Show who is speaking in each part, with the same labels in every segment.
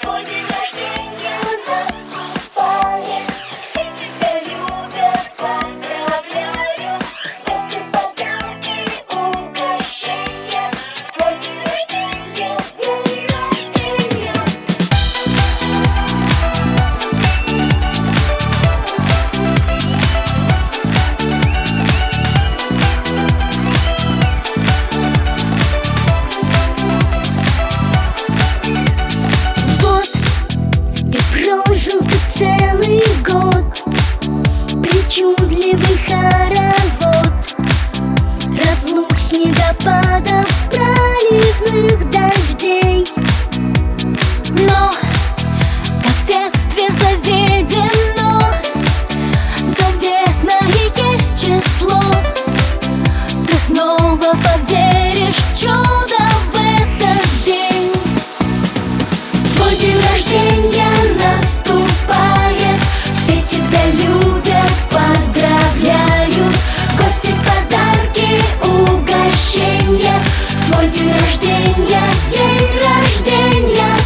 Speaker 1: Твой день рождения наступает, все тебя любят, поздравляю. Эти подарки, угощения, твой день рождения, день рождения.
Speaker 2: Прожил ты целый год, причудливый хоровод разлук, снегопадов, проливных дождей. Но, как в детстве заведено, заветное есть число. Ты снова поверишь в чудо в этот день. Твой день рождения наступает, все тебя любят, поздравляют. Гости, подарки, угощения, в твой день рождения, день рождения.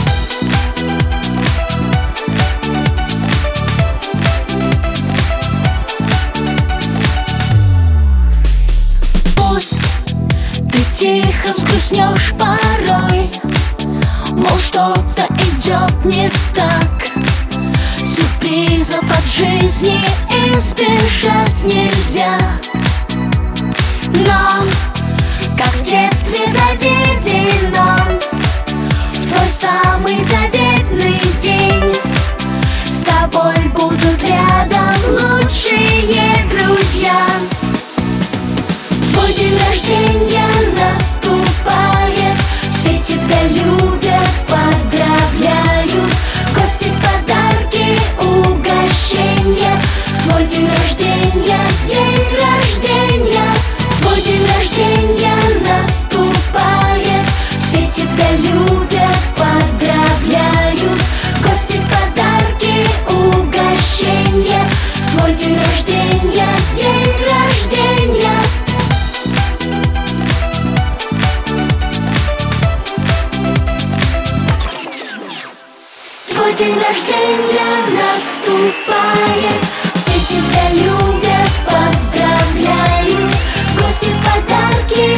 Speaker 2: Пусть ты тихо взгрустнешь порой, мол, что-то идет не так. Сюрпризов от жизни избежать нельзя. Но, как в детстве заведено, в твой самый заветный день с тобой будут рядом лучшие друзья. Твой день рождения наступает, все тебя любят, поздравляют. Гости, подарки, угощения, в твой день рождения, день рождения. Твой день рождения наступает, все тебя любят, поздравляют. Гости, подарки, угощения, в твой день рождения, день рождения. Твой день рождения наступает, все тебя любят, поздравляют. Гости, подарки,